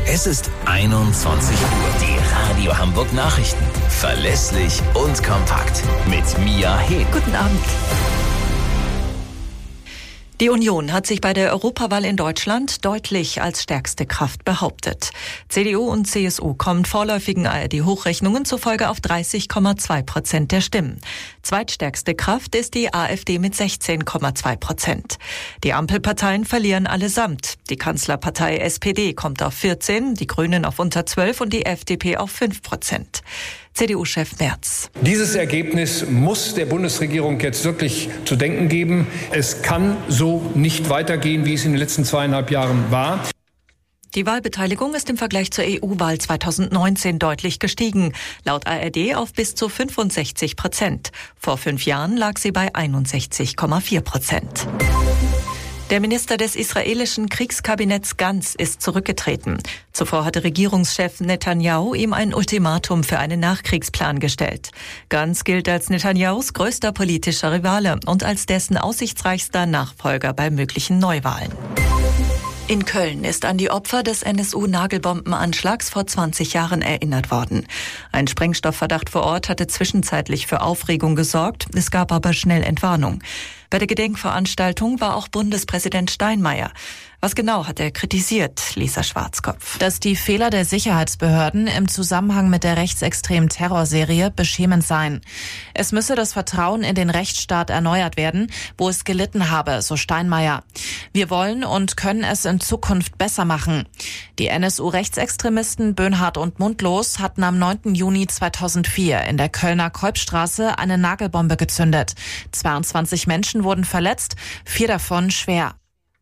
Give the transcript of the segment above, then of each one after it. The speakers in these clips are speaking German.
Es ist 21 Uhr. Die Radio Hamburg Nachrichten. Verlässlich und kompakt. Mit Mia Hehn. Guten Abend. Die Union hat sich bei der Europawahl in Deutschland deutlich als stärkste Kraft behauptet. CDU und CSU kommen vorläufigen ARD-Hochrechnungen zufolge auf 30,2% der Stimmen. Zweitstärkste Kraft ist die AfD mit 16,2%. Die Ampelparteien verlieren allesamt. Die Kanzlerpartei SPD kommt auf 14%, die Grünen auf unter 12% und die FDP auf 5%. CDU-Chef Merz. Dieses Ergebnis muss der Bundesregierung jetzt wirklich zu denken geben. Es kann so nicht weitergehen, wie es in den letzten 2,5 Jahren war. Die Wahlbeteiligung ist im Vergleich zur EU-Wahl 2019 deutlich gestiegen, laut ARD auf bis zu 65%. Vor 5 Jahren lag sie bei 61,4%. Der Minister des israelischen Kriegskabinetts Gantz ist zurückgetreten. Zuvor hatte Regierungschef Netanyahu ihm ein Ultimatum für einen Nachkriegsplan gestellt. Gantz gilt als Netanyahus größter politischer Rivale und als dessen aussichtsreichster Nachfolger bei möglichen Neuwahlen. In Köln ist an die Opfer des NSU-Nagelbombenanschlags vor 20 Jahren erinnert worden. Ein Sprengstoffverdacht vor Ort hatte zwischenzeitlich für Aufregung gesorgt, es gab aber schnell Entwarnung. Bei der Gedenkveranstaltung war auch Bundespräsident Steinmeier. Was genau hat er kritisiert, Lisa Schwarzkopf? Dass die Fehler der Sicherheitsbehörden im Zusammenhang mit der rechtsextremen Terrorserie beschämend seien. Es müsse das Vertrauen in den Rechtsstaat erneuert werden, wo es gelitten habe, so Steinmeier. Wir wollen und können es in Zukunft besser machen. Die NSU-Rechtsextremisten Böhnhardt und Mundlos hatten am 9. Juni 2004 in der Kölner Kolbstraße eine Nagelbombe gezündet. 22 Menschen wurden verletzt, 4 davon schwer.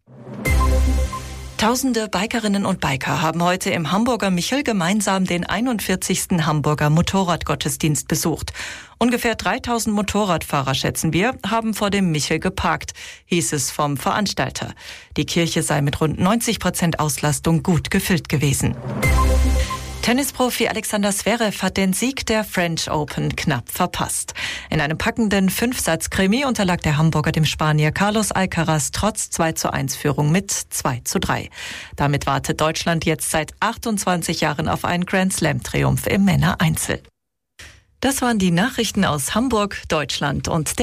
Tausende Bikerinnen und Biker haben heute im Hamburger Michel gemeinsam den 41. Hamburger Motorradgottesdienst besucht. Ungefähr 3000 Motorradfahrer, schätzen wir, haben vor dem Michel geparkt, hieß es vom Veranstalter. Die Kirche sei mit rund 90% Auslastung gut gefüllt gewesen. Tennisprofi Alexander Zverev hat den Sieg der French Open knapp verpasst. In einem packenden 5-Satz-Krimi unterlag der Hamburger dem Spanier Carlos Alcaraz trotz 2:1-Führung mit 2:3. Damit wartet Deutschland jetzt seit 28 Jahren auf einen Grand-Slam-Triumph im Männereinzel. Das waren die Nachrichten aus Hamburg, Deutschland und der